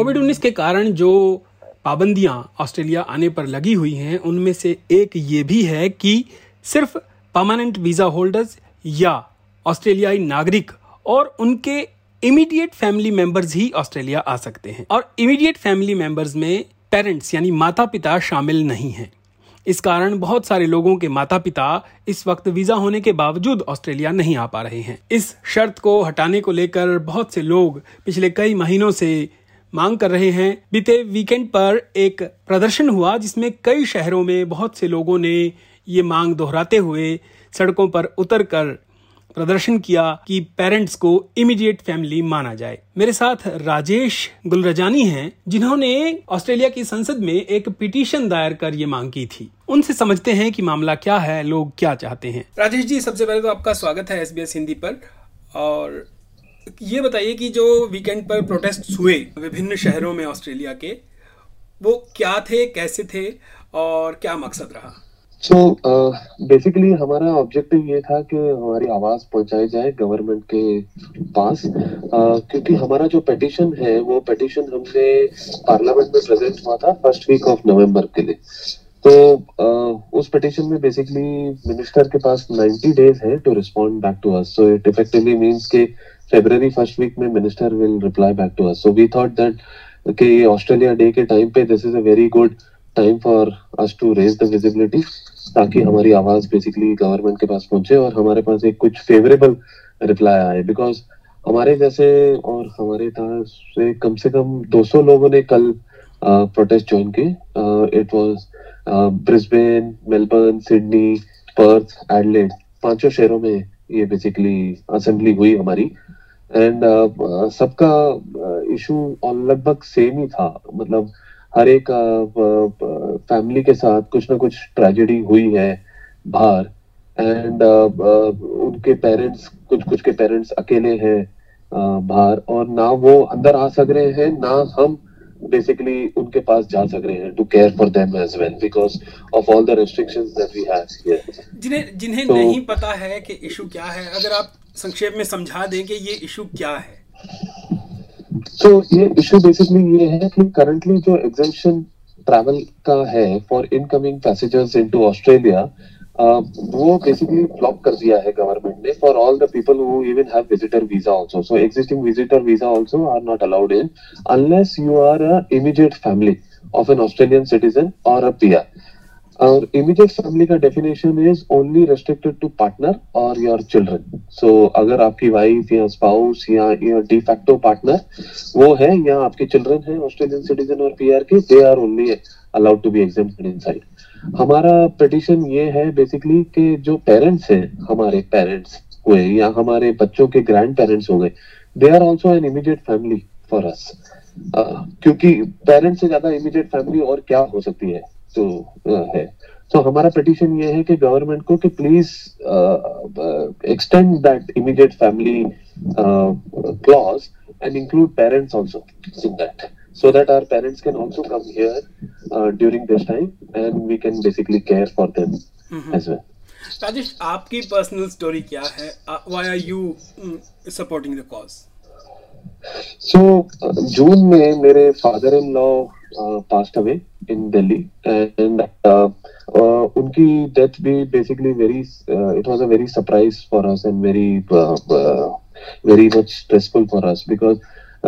कोविड-19 के कारण जो पाबंदियां ऑस्ट्रेलिया आने पर लगी हुई हैं, उनमें से एक ये भी है कि सिर्फ परमानेंट वीजा होल्डर्स या ऑस्ट्रेलियाई नागरिक और उनके इमीडिएट फैमिली मेंबर्स ही ऑस्ट्रेलिया आ सकते हैं। और इमीडिएट फैमिली मेंबर्स में पेरेंट्स यानी माता पिता शामिल नहीं हैं। इस कारण बहुत सारे लोगों के माता पिता इस वक्त वीजा होने के बावजूद ऑस्ट्रेलिया नहीं आ पा रहे हैं। इस शर्त को हटाने को लेकर बहुत से लोग पिछले कई महीनों से मांग कर रहे हैं। बीते वीकेंड पर एक प्रदर्शन हुआ जिसमें कई शहरों में बहुत से लोगों ने ये मांग दोहराते हुए सड़कों पर उतरकर प्रदर्शन किया कि पेरेंट्स को इमीडिएट फैमिली माना जाए। मेरे साथ राजेश गुलरजानी हैं, जिन्होंने ऑस्ट्रेलिया की संसद में एक पिटीशन दायर कर ये मांग की थी। उनसे समझते हैं कि मामला क्या है, लोग क्या चाहते हैं। राजेश जी, सबसे पहले तो आपका स्वागत है SBS हिंदी पर। और ये बताइए कि जो वीकेंड पर प्रोटेस्ट हुए विभिन्न शहरों में ऑस्ट्रेलिया के, वो क्या थे, कैसे थे और क्या मकसद रहा? बेसिकली हमारा ऑब्जेक्टिव ये था कि हमारी आवाज पहुंचाई जाए गवर्नमेंट के पास, क्योंकि हमारा जो पिटीशन है वो पिटीशन हमने पार्लियामेंट में प्रेजेंट हुआ था फर्स्ट वीक ऑफ नवंबर के लिए। तो उस पिटीशन में बेसिकली मिनिस्टर के पास 90 डेज है to respond back to us. So it effectively means के February फर्स्ट वीक में minister will reply back to us. So we thought that कि ऑस्ट्रेलिया डे के टाइम पे this is a very good time for us to raise the visibility, ताकि हमारी आवाज basically government के पास पहुंचे और हमारे पास एक कुछ फेवरेबल रिप्लाई आए। बिकॉज हमारे जैसे और हमारे तरह से कम 200 लोगों ने कल प्रोटेस्ट ज्वाइन की। It was Brisbane, Melbourne, Sydney, Perth, Adelaide, 5 शहरों में ये बेसिकली असेंबली हुई हमारी। एंड सबका इशू लगभग सेम ही था। मतलब हर एक फैमिली के साथ कुछ ना कुछ ट्रेजेडी हुई है बाहर। एंड उनके पेरेंट्स, कुछ के पेरेंट्स अकेले हैं बाहर, और ना वो अंदर आ सक रहे हैं, ना हम बेसिकली उनके पास जा सक रहे हैं to care for them as well because of all the restrictions that we have here. जिन्हें नहीं पता है कि इशू क्या है, अगर आप संक्षेप में समझा दें कि ये इशू क्या है। ये इशू बेसिकली ये है कि करंटली जो एग्जेम्पशन ट्रैवल का है for incoming passengers into Australia, वो बेसिकली ब्लॉक कर दिया है गवर्नमेंट ने for all the people who even have visitor visa also. So existing visitor visa also are not allowed in unless you are a immediate family of an Australian citizen और a PR। और immediate family का definition is only restricted to partner और your children. So अगर आपकी wife या spouse या de facto partner वो है, या आपके चिल्ड्रन है ऑस्ट्रेलियन सिटीजन और PR के, they are only allowed to be exempted inside. हमारा पिटीशन ये है बेसिकली कि जो पेरेंट्स हैं, हमारे पेरेंट्स हुए या हमारे बच्चों के ग्रैंड पेरेंट्स हो गए, they are also an immediate family for us. क्योंकि पेरेंट्स से ज्यादा इमीडिएट फैमिली और क्या हो सकती है तो है। तो हमारा पिटीशन ये है कि गवर्नमेंट को कि please extend that immediate family clause and include parents also in that, so that our parents can also come here during this time and we can basically care for them as well. Rajesh, आपकी personal story क्या है? Why are you supporting the cause? So जून में मेरे father in law passed away in Delhi and उनकी death भी basically it was a very surprise for us and very much stressful for us because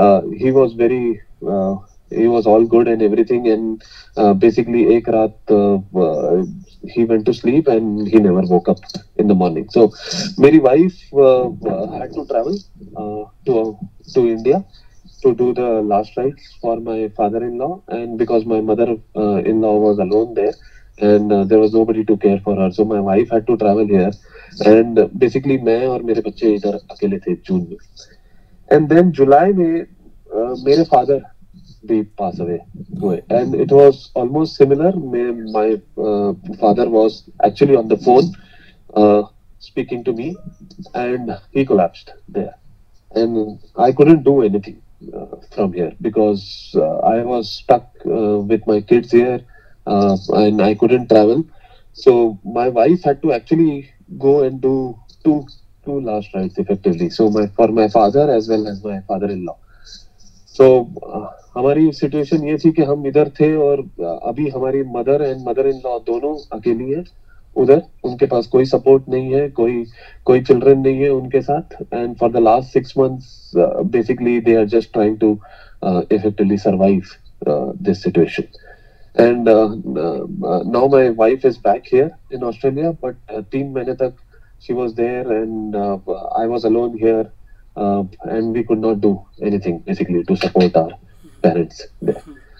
he was all good and everything, and basically एक रात he went to sleep and he never woke up in the morning. So मेरी wife had to travel to India to do the last rites for my father-in-law, and because my mother-in-law was alone there and there was nobody to care for her, so my wife had to travel here and basically मैं और मेरे बच्चे इधर अकेले थे जून में। And then July में मेरे father भी pass away हुए, and it was almost similar. My father was actually on the phone speaking to me and he collapsed there, and I couldn't do anything from here because I was stuck with my kids here and I couldn't travel. So my wife had to actually go and do two last rites effectively. So for my father as well as my father-in-law. So हमारी situation ये थी कि हम इधर थे और अभी हमारी mother and mother in law दोनों अकेली है उधर, उनके पास कोई सपोर्ट नहीं है, कोई चिल्ड्रन नहीं है उनके साथ, and for the last 6 months basically they are just trying to effectively survive this situation. And now my wife is back here in Australia, but 3 महीने तक she was there and I was alone here, and we could not do anything basically to support our parents there.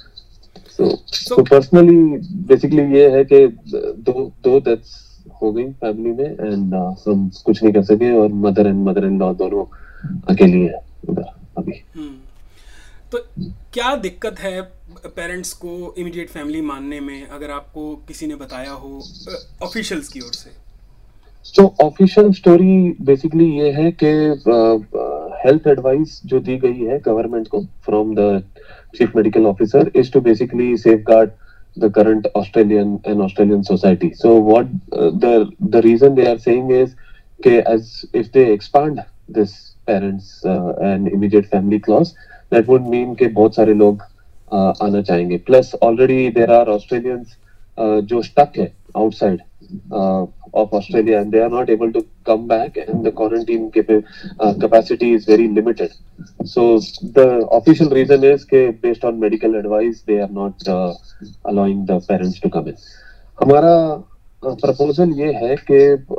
So personally basically ये है कि दो deaths हो गई family में and हम कुछ नहीं कर सके और मदर इन लॉ दोनों अकेली है उधर अभी। तो क्या दिक्कत है पेरेंट्स को इमीडिएट फैमिली मानने में, अगर आपको किसी ने बताया हो ऑफिशियल्स की ओर से? तो ऑफिशियल स्टोरी बेसिकली ये है कि हेल्थ एडवाइस जो दी गई है गवर्नमेंट को from the chief medical officer is to basically safeguard the current Australian society. So what the reason they are saying is that as if they expand this parents and immediate family clause, that would mean कि बहुत सारे लोग आना चाहेंगे. Plus already there are Australians जो stuck है outside of Australia and they are not able to come back and the quarantine capacity is very limited. So the official reason is that based on medical advice they are not allowing the parents to come in. हमारा proposal ये है कि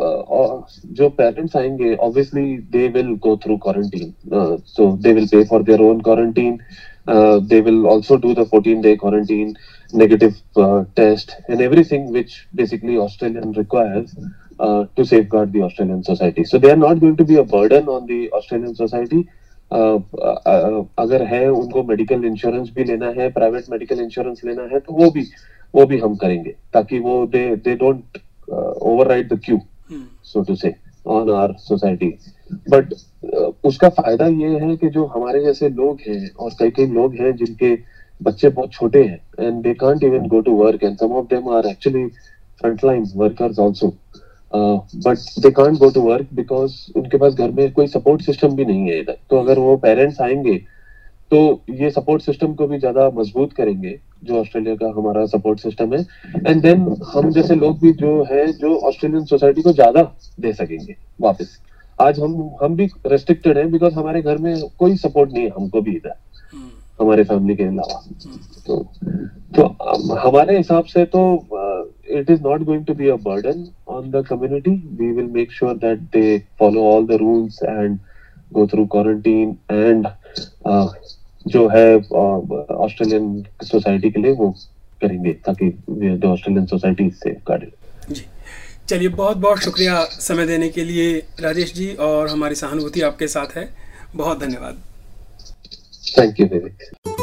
जो parents आएंगे obviously they will go through quarantine, so they will pay for their own quarantine. They will also do the 14-day quarantine, negative test and everything which basically Australian requires to safeguard the Australian society. So they are not going to be a burden on the Australian society. अगर है उनको medical insurance भी लेना है, private medical insurance लेना है तो वो भी हम करेंगे ताकि वो they don't override the queue so to say on our society. But उसका फायदा ये है कि जो हमारे जैसे लोग हैं और कई लोग हैं जिनके बच्चे बहुत छोटे हैं and they can't even go to work and some of them are actually frontline workers also, but they can't go to work because उनके पास घर में कोई सपोर्ट सिस्टम भी नहीं है इधर। तो अगर वो पेरेंट्स आएंगे तो ये सपोर्ट सिस्टम को भी ज्यादा मजबूत करेंगे जो ऑस्ट्रेलिया का हमारा सपोर्ट सिस्टम है, एंड देन हम जैसे लोग भी जो है जो ऑस्ट्रेलियन सोसाइटी को ज्यादा दे सकेंगे वापस। आज हम भी रेस्ट्रिक्टेड हैं बिकॉज हमारे घर में कोई सपोर्ट नहीं है हमको भी इधर हमारे फैमिली के अलावा। तो हमारे हिसाब से तो it is not going to be a burden on the community. We will make sure that they follow all the rules and go through quarantine and जो है ऑस्ट्रेलियन सोसाइटी के लिए वो करेंगे ताकि the Australian society is safeguarded। जी चलिए, बहुत बहुत शुक्रिया समय देने के लिए राजेश जी, और हमारी सहानुभूति आपके साथ है। बहुत धन्यवाद। Thank you Vivek.